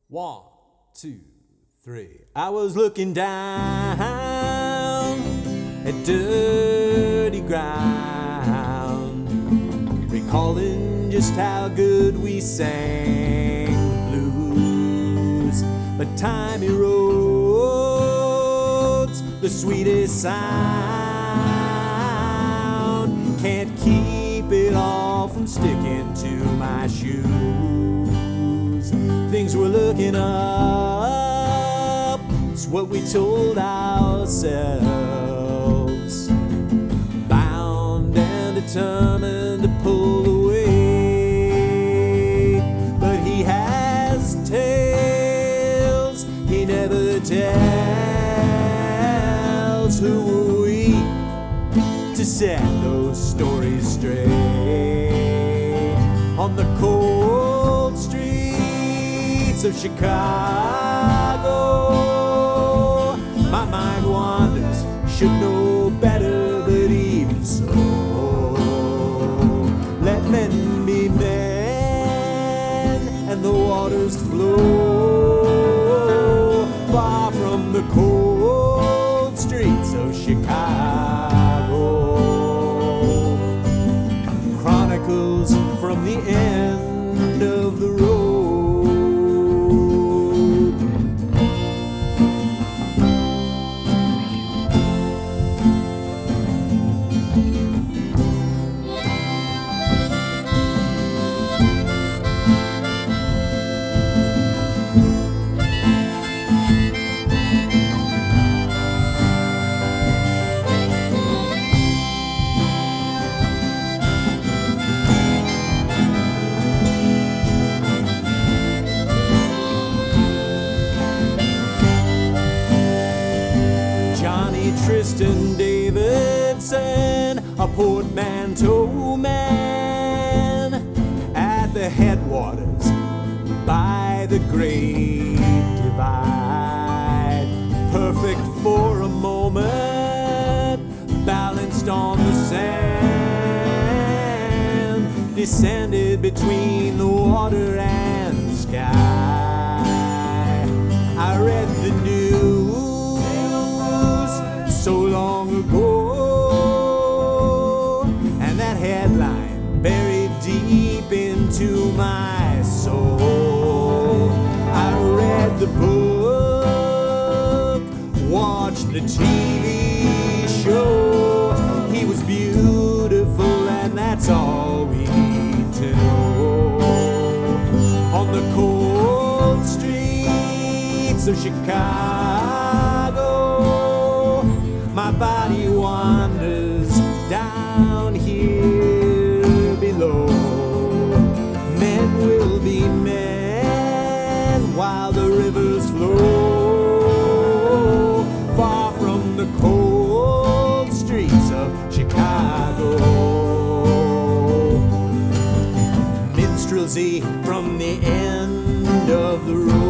1, 2, 3. I was looking down at dirty ground, recalling just how good we sang the blues. But time erodes the sweetest sound, can't keep it all from sticking to my shoes. Things were looking up, it's what we told ourselves, bound and determined to pull away. But he has tales he never tells. Who were we to set those stories straight? On the cold streets of Chicago, my mind wanders, should know better, but even so, let men be men and the waters flow far from the cold streets of Chicago. Chronicles from the end of the road. Tristan Davidson, a portmanteau man, at the headwaters by the Great Divide, perfect for a moment, balanced on the sand, descended between the water and the sky. I read the news so long ago, and that headline buried deep into my soul. I read the book, watched the TV show. He was beautiful, and that's all we need to know. On the cold streets of Chicago, my body wanders down here below. Men will be men while the rivers flow far from the cold streets of Chicago. Minstrelsy from the end of the road.